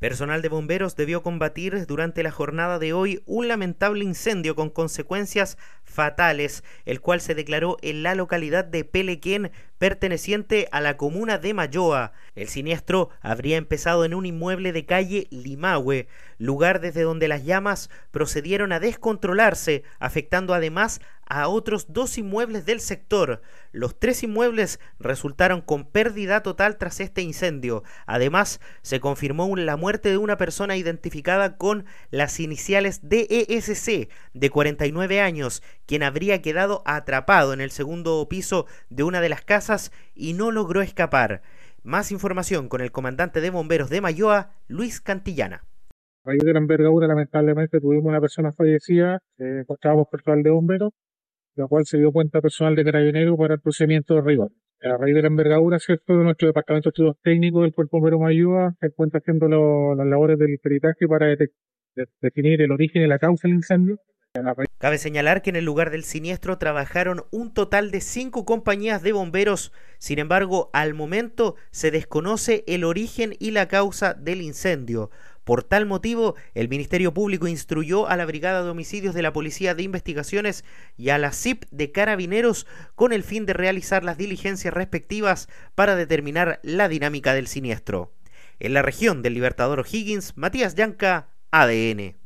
Personal de bomberos debió combatir durante la jornada de hoy un lamentable incendio con consecuencias fatales, el cual se declaró en la localidad de Pelequén, perteneciente a la comuna de Mayoa. El siniestro habría empezado en un inmueble de calle Limahue, lugar desde donde las llamas procedieron a descontrolarse, afectando además a otros dos inmuebles del sector. Los tres inmuebles resultaron con pérdida total tras este incendio. Además, se confirmó la muerte de una persona identificada con las iniciales DESC, de 49 años, quien habría quedado atrapado en el segundo piso de una de las casas y no logró escapar. Más información con el comandante de bomberos de Mayoa, Luis Cantillana. A raíz de la envergadura, lamentablemente, tuvimos una persona fallecida, encontrábamos personal de bomberos, la cual se dio cuenta personal de Carabineros para el procedimiento de rigor. A raíz de la envergadura, ¿cierto?, de nuestro departamento de estudios técnicos del Cuerpo Bombero Mayoa, se encuentra haciendo las labores del peritaje para definir el origen y la causa del incendio. Cabe señalar que en el lugar del siniestro trabajaron un total de 5 compañías de bomberos. Sin embargo, al momento se desconoce el origen y la causa del incendio. Por tal motivo, el Ministerio Público instruyó a la Brigada de Homicidios de la Policía de Investigaciones y a la CIP de Carabineros con el fin de realizar las diligencias respectivas para determinar la dinámica del siniestro. En la región del Libertador O'Higgins, Matías Llanca, ADN.